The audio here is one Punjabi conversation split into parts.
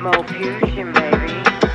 Mo Fusion, baby.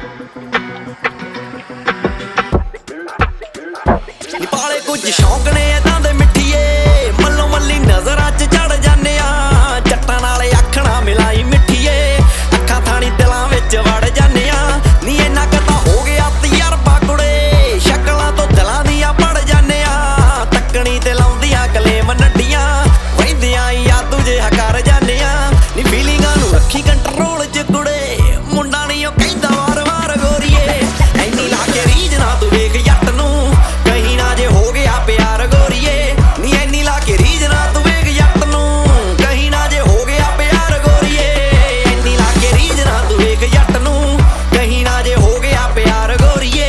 ਪਾਲੇ ਕੁਝ ਸ਼ੌਂਕ ਨੇ ਏਦਾਂ ਦੇ ਮਿੱਠੀਏ ਮੱਲੋ ਮੱਲੀ ਨਜ਼ਰਾਂ 'ਚ ਚੜ ਜਾਂਦੇ ਆ ਜੱਟਾਂ ਨਾਲੇ ਅੱਖਾਂ ਮਿਲਾਈ ਮਿੱਠੀਏ ਅੱਖਾਂ ਥਾਣੀ ਦਿਲਾਂ ਵਿੱਚ ਵੜ ਜਾਂਦੇ ਆ ਨੀ ਇੰਨਾ ਕੁ ਤਾਂ ਹੋ ਗਿਆ ਤਜਰਬਾ ਕੁੜੇ ਸ਼ਕਲਾਂ ਤੋਂ ਦਿਲਾਂ ਦੀਆਂ ਪੜ ਜਾਂਦੇ ਆ ਤੱਕਣੀ ਤੇ ਲਾਉਂਦੀਆਂ ਕਲੇਮ ਨੱਡੀਆਂ ਵਹਿੰਦਿਆਂ ਆ ਦੂਜੇ ਕਰ ਜਾਂਦੇ ਆ ਨੀ ਫੀਲਿੰਗਾਂ ਨੂੰ ਰੱਖੀ ਕੰਟਰੋਲ 'ਚ ਕੁੜੇ ਮੁੰਡਾ ਨਹੀਂ ਉਹ ਕਹਿੰਦਾ ਵਾਰ ਵਾਰ ਗੋਰੀਏ ਐਨੀ ਲਾ ਕੇ ਰੀਝ ਨਾ ਤੂੰ ਵੇਖ ਜੱਟ ਨੂੰ ਕਹੀਂ ਨਾ ਜੇ ਹੋ ਗਿਆ ਪਿਆਰ ਗੋਰੀਏ ਨੀ ਐਨੀ ਲਾ ਕੇ ਰੀਝ ਨਾ ਤੂੰ ਵੇਖ ਜੱਟ ਨੂੰ ਕਹੀਂ ਨਾ ਜੇ ਹੋ ਗਿਆ ਪਿਆਰ ਗੋਰੀਏ ਐਨੀ ਲਾ ਕੇ ਰੀਝ ਨਾ ਤੂੰ ਵੇਖ ਜੱਟ ਨੂੰ ਕਹੀਂ ਨਾ ਜੇ ਹੋ ਗਿਆ ਪਿਆਰ ਗੋਰੀਏ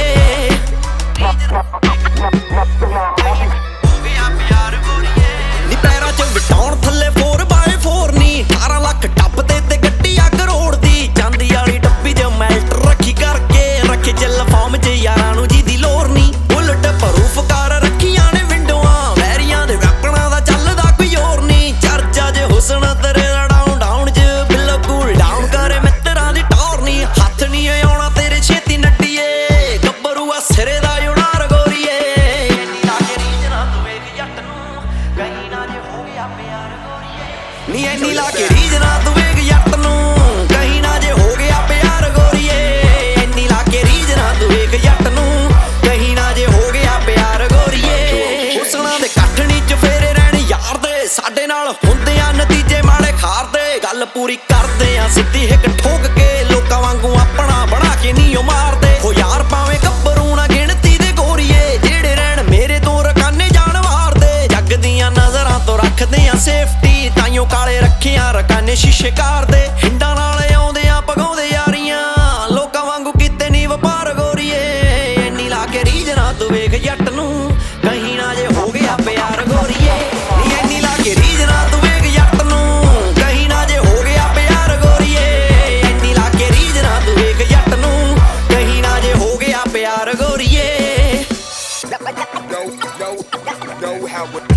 ਨੀ ਪੈਰਾਂ 'ਚ ਵਟਾਉਣ ਥੱਲੇ 4x4 ਨੀ 18 ਲੱਖ ਟੱਪ ਤੇ ਗੱਡੀ ਆ ਕਰੋੜ ਦੀ ਚਾਂਦੀ ਵਾਲੀ ਡੱਬੀ 'ਚ ਮੈਲਟ ਰੱਖੀ ਕਰਕੇ ਰੱਖੇ ਚੱਲ ਫਾਰਮ 'ਚ ਯਾਰਾਂ ਨੂੰ ਜਿਹਦੀ ਲੋੜ ਨੀ ਬੁਲਟ ਪ੍ਰੂਫ ਕਾਰ ਰੱਖੀਆਂ ਨੇ ਵਿੰਡੋਆਂ ਵੈਰੀਆਂ ਦੇ ਵੈਪਨਾਂ ਦਾ ਚੱਲਦਾ ਕੋਈ ਹੋਰ ਨੀ ਚਰਚਾ 'ਚ ਹੁਸਨ ਤੇਰੇ ਦਾ ਡਾਊਨ 'ਚ ਬਿੱਲੋ ਕੂਲ ਡਾਊਨ ਕਰੇ ਮਿੱਤਰਾਂ ਦੀ ਟੌਰ ਨੀ ਹੱਥ ਨੀ ਆਉਣਾ ਤੇਰੇ ਛੇਤੀ ਨੱਡੀਏ ਗੱਭਰੂ ਆ ਸਿਰੇ ਦਾ ਉਡਾਰ ਗੋਰੀਏ ਇੰਨੀ ਲਾ ਕੇ ਰੀਝ ਨਾ ਤੂੰ ਵੇਖ ਜੱਟ ਨੂੰ ਕਹੀਂ ਨਾ ਜੇ ਹੋ ਗਿਆ ਪਿਆਰ ਗੋਰੀਏ ਨੀ ਇੰਨੀ ਲਾ ਕੇ ਰੀਝ ਨਾ ਤੂੰ ਵੇਖ ਜੱਟ ਨੂੰ ਕਹੀਂ ਨਾ ਜੇ ਹੋ ਗਿਆ ਪਿਆਰ ਗੋਰੀਏ ਇੰਨੀ ਲਾ ਕੇ ਰੀਝ ਨਾ ਤੂੰ ਵੇਖ ਜੱਟ ਨੂੰ ਕਹੀਂ ਨਾ ਜੇ ਹੋ ਗਿਆ ਪਿਆਰ ਗੋਰੀਏ ਹੁਸਨਾਂ ਦੇ ਕੱਠਣੀ 'ਚ ਫੇਰੇ ਰਹਿਣ ਯਾਰ ਦੇ ਸਾਡੇ ਨਾਲ ਹੁੰਦੇ ਆ ਨਤੀਜੇ ਮਾੜੇ ਖਾਰਦੇ ਗੱਲ ਪੂਰੀ ਕਰਦੇ ਆ ਸਿੱਧੀ ਹਿੱਕ ਠੋਕ ਕੇ ਲੋਕਾਂ ਵਾਂਗੂ ਆਪਣਾ ਬਣਾ ਕੇ ਨੀ ਉਹ ਮਾਰਦੇ ਹੋ ਯਾਰ ਭਾਵੇਂ ਗੱਭਰੂ ਨਾ ਗਿਣਤੀ ਦੇ ਗੋਰੀਏ ਜਿਹੜੇ ਰਹਿਣ ਮੇਰੇ ਤੋਂ ਰਕਾਨੇ ਜਾਣ ਵਾਰਦੇ ਜੱਗ ਦੀਆਂ ਨਜ਼ਰਾਂ ਤੋਂ ਰੱਖਦੇ ਆ ਸੇਫਟੀ ਤਾਈਓ ਕਾਲੇ ਰੱਖਿਆ ਰਕਾਨੇ ਸ਼ੀਸ਼ੇ ਕਾਰ ਦੇ ਹਿੰਡਾਂ ਨਾਲ ਆਉਂਦੇ ਆ ਪਗਾਉਂਦੇ ਯਾਰੀਆਂ ਲੋਕਾਂ ਵਾਂਗੂ ਕੀਤੇ ਨੀ ਵਪਾਰ ਗੋਰੀਏ ਇੰਨੀ ਲਾ ਕੇ ਰੀਝ ਨਾ ਤੂੰ ਵੇਖ ਜੱਟ ਨੂੰ ਕਹੀਂ ਨਾ ਜੇ ਹੋ ਗਿਆ ਪਿਆਰ ਗੋਰੀਏ ਨੀ ਇੰਨੀ ਲਾ ਕੇ ਰੀਝ ਨਾ ਤੂੰ ਵੇਖ ਜੱਟ ਨੂੰ ਕਹੀਂ ਨਾ ਜੇ ਹੋ ਗਿਆ ਪਿਆਰ ਗੋਰੀਏ ਇੰਨੀ ਲਾ ਕੇ ਰੀਝ ਨਾ ਤੂੰ ਵੇਖ ਜੱਟ ਨੂੰ ਕਹੀਂ ਨਾ ਜੇ ਹੋ ਗਿਆ ਪਿਆਰ ਗੋਰੀਏ know how it